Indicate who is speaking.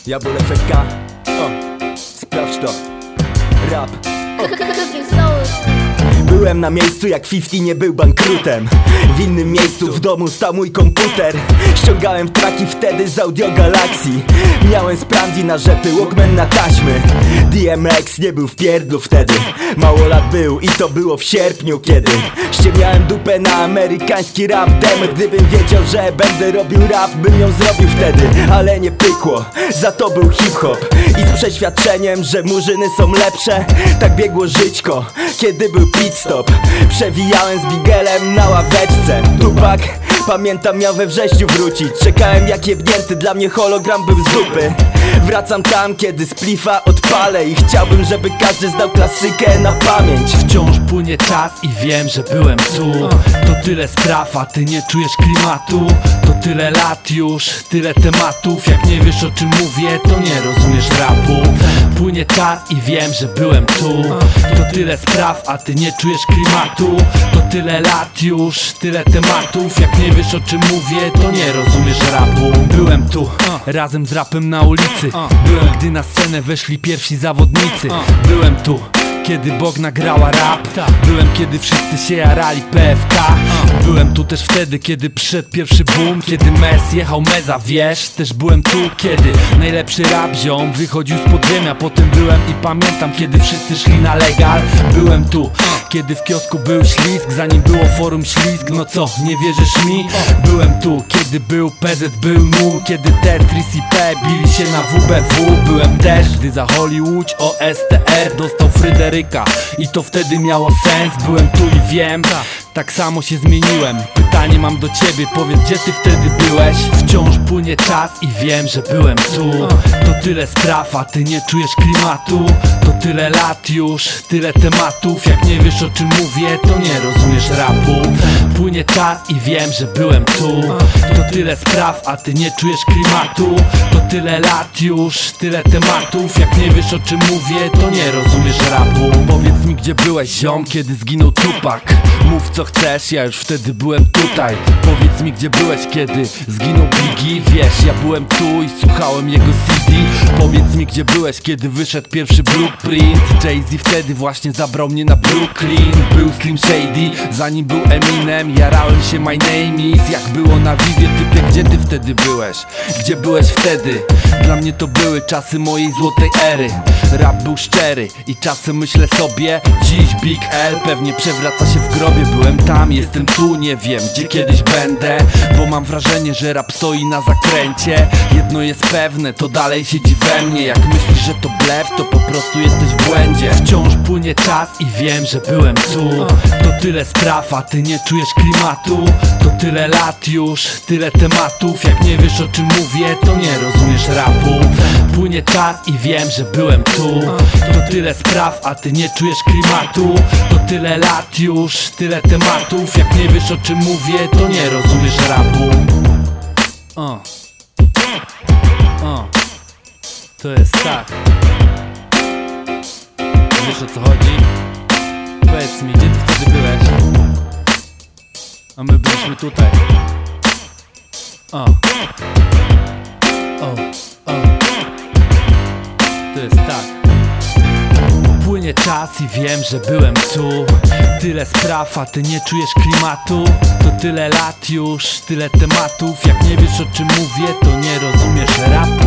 Speaker 1: Jabol FK. O, sprawdź to. Rap. Byłem na miejscu jak 50 nie był bankrutem. W innym miejscu w domu stał mój komputer. Ściągałem traki wtedy z Audio Galaxii. Miałem sprawdzi na rzepy, Walkman na taśmy. DMX nie był w pierdlu wtedy. Mało lat był i to było w sierpniu, kiedy ściemniałem dupę na amerykański rap demo. Gdybym wiedział, że będę robił rap, bym ją zrobił wtedy. Ale nie pykło, za to był hip-hop. I z przeświadczeniem, że murzyny są lepsze. Tak biegło żyćko, kiedy był pit stop. Przewijałem z bigelem na ławeczce. Tupak, pamiętam, miał we wrześniu wrócić. Czekałem jak jebnięty, dla mnie hologram był z dupy. Wracam tam, kiedy splifa odpalę. I chciałbym, żeby każdy znał klasykę na pamięć.
Speaker 2: Wciąż płynie czas i wiem, że byłem tu. To tyle spraw, a ty nie czujesz klimatu. To tyle lat już, tyle tematów. Jak nie wiesz, o czym mówię, to nie rozumiesz rapu. Płynie czas i wiem, że byłem tu. To tyle spraw, a ty nie czujesz klimatu. To tyle lat już, tyle tematów. Jak nie wiesz, o czym mówię, to nie rozumiesz rapu. Byłem tu, razem z rapem na ulicy. Byłem, gdy na scenę weszli pierwsi zawodnicy. Byłem tu, kiedy Bog nagrała rap. Byłem, kiedy wszyscy się jarali PFK. Byłem tu też wtedy, kiedy przyszedł pierwszy boom. Kiedy Mes jechał Meza, wiesz. Też byłem tu, kiedy najlepszy rap ziom wychodził z podziemia. Potem byłem i pamiętam, kiedy wszyscy szli na legal. Byłem tu, kiedy w kiosku był ślizg, zanim było forum ślizg. No co, nie wierzysz mi? Byłem tu, kiedy był PZ, był NUM. Kiedy Tetris i P bili się na WBW. Byłem też, gdy za Hollywood OSTR dostał Fryderyka. I to wtedy miało sens. Byłem tu i wiem, tak samo się zmieniłem. Pytanie mam do ciebie, powiedz, gdzie ty wtedy byłeś? Wciąż płynie czas i wiem, że byłem tu. To tyle spraw, a ty nie czujesz klimatu. To tyle lat już, tyle tematów. Jak nie wiesz, o czym mówię, to nie rozumiesz rapu. Płynie czas i wiem, że byłem tu. To tyle spraw, a ty nie czujesz klimatu. To tyle lat już, tyle tematów. Jak nie wiesz, o czym mówię, to nie rozumiesz rapu. Powiedz mi, gdzie byłeś, ziom, kiedy zginął Tupac. Mów co chcesz, ja już wtedy byłem tutaj. Powiedz mi, gdzie byłeś, kiedy zginął Biggie. Wiesz, ja byłem tu i słuchałem jego CD. Powiedz mi, gdzie byłeś, kiedy wyszedł pierwszy Blueprint. Jay-Z wtedy właśnie zabrał mnie na Brooklyn. Był Slim Shady, zanim był Eminem. Jarałem się My Name Is. Jak było na Vivie, typie, gdzie ty wtedy byłeś? Gdzie byłeś wtedy? Dla mnie to były czasy mojej złotej ery. Rap był szczery i czasem myślę sobie, dziś Big L pewnie przewraca się w grobie. Byłem tam, jestem tu, nie wiem, gdzie kiedyś będę. Bo mam wrażenie, że rap stoi na zakręcie. Jedno jest pewne, to dalej siedzi we mnie. Jak myślisz, że to blef, to po prostu jesteś w błędzie. Wciąż płynie czas i wiem, że byłem tu. To tyle spraw, a ty nie czujesz klimatu. To tyle lat już, tyle tematów. Jak nie wiesz, o czym mówię, to nie rozumiesz rapu. Płynie czas i wiem, że byłem tu. To tyle spraw, a ty nie czujesz klimatu. To tyle lat już, tyle tematów. Jak nie wiesz, o czym mówię, to nie rozumiesz rapu. To jest tak. Wiesz, o co chodzi? Powiedz mi, gdzie ty wtedy byłeś? A my byliśmy tutaj. To jest tak. Płynie czas i wiem, że byłem tu. Tyle spraw, a ty nie czujesz klimatu. To tyle lat już, tyle tematów. Jak nie wiesz, o czym mówię, to nie rozumiesz rapu.